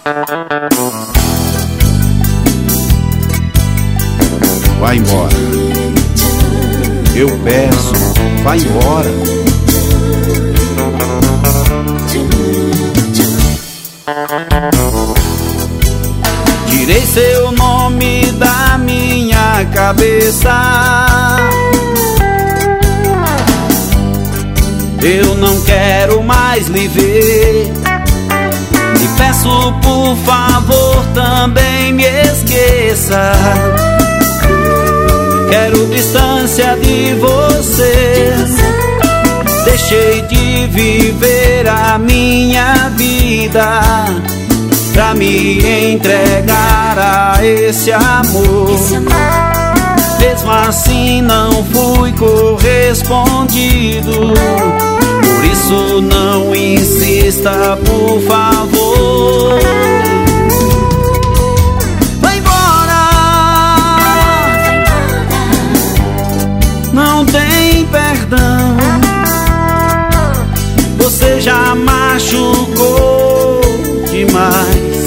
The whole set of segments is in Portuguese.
Vai embora. Eu peço, vai embora. Tirei seu nome da minha cabeça. Eu não quero mais lhe ver. E peço, por favor, também me esqueça. Quero distância de você. Deixei de viver a minha vida pra me entregar a esse amor. Mesmo assim não fui correspondido. Por isso não insista, por favor. Vai embora. Não tem perdão. Você já machucou demais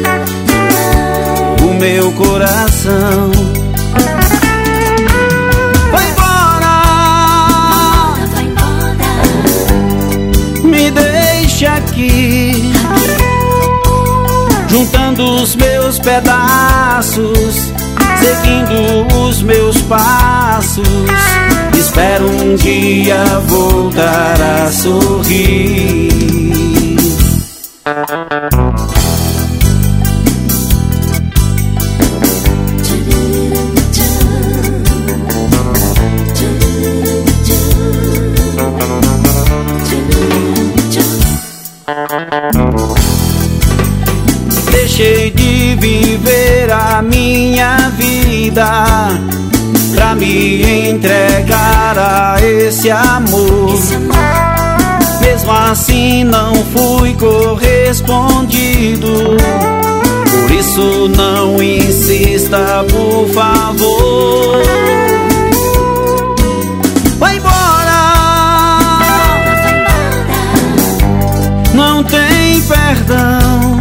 o meu coração. Vai embora. Me deixa aqui, juntando os meus pedaços, seguindo os meus passos. Espero um dia voltar a sorrir. Deixei de viver a minha vida pra me entregar a esse amor. Mesmo assim não fui correspondido. Por isso não insista, por favor. Vai embora. Não tem perdão.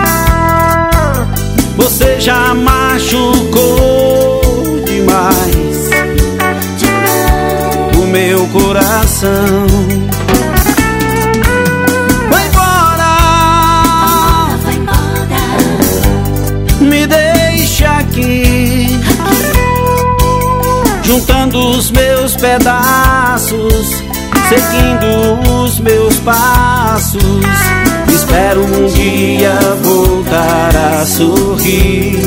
Você já machucou demais o meu coração. Vai embora. Me deixa aqui, juntando os meus pedaços, seguindo os meus passos. Espero um dia voltar a sorrir.